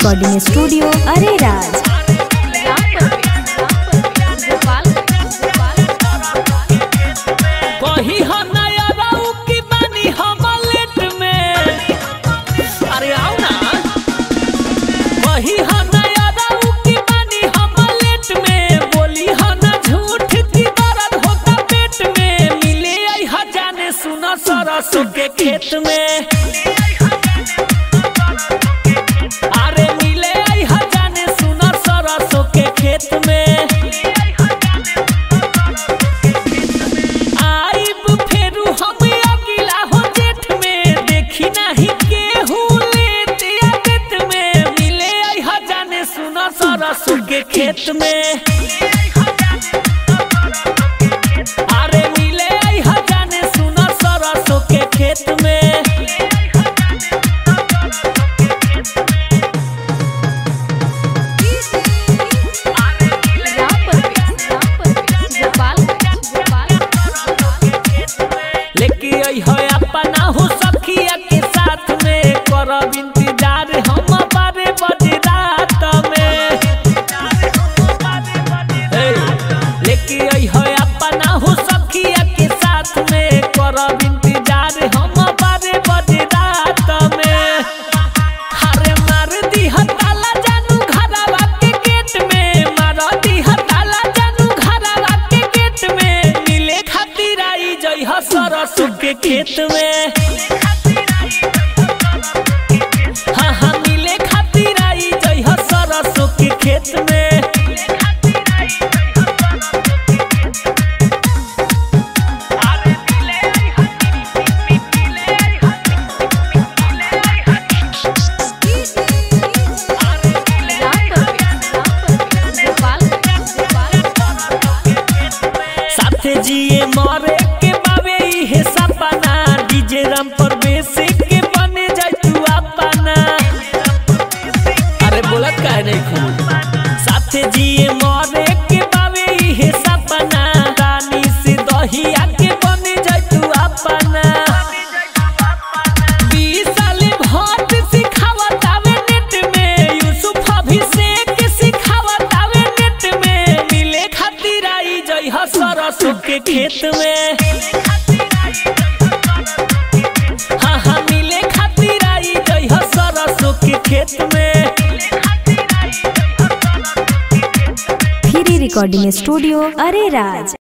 Recording studio Areraj. सरसों के खेत में अरे मिले आई जाने सुना सरसों के खेत में आइब फेरू हम अगिला हो जेठ में देखी नहीं केहू लेते आदत में मिले आई जाने सुना सरसों के खेत में खेत में लेके आई है अपना हो सखिया के साथ में करब इंतजार हम बारे बजे रात में लेके आई है अपना हो सखिया के साथ में करब इंतजार हम बारे बजे रात में हरे मार दी हताला जानू घरवा के गेट में मार दी हताला जानू घरवा के गेट में मिले खातिर आई जई ह सरसों के खेत में हाँ हाँ मिले खातिर आई जई ह सरसों के खेत में जिए मरे के बाबे इहे सपना डीजे राम पर बेसे के बने जाय तू अपना अरे बोलत काहे नहीं खूब साथे जिए मरे के बाबे इहे सपना रानी से दहिया के बने जाय तू अपना 20 साल भट सिखावत आवे नेट में यूसुफ अभिषेक सिखावत आवे नेट में मिले खातिर आई जई ह सरसों के खेत में हाँ हाँ मिले खातिर आई जई ह सरसों के खेत में फ्री रिकॉर्डिंग स्टूडियो अरेराज।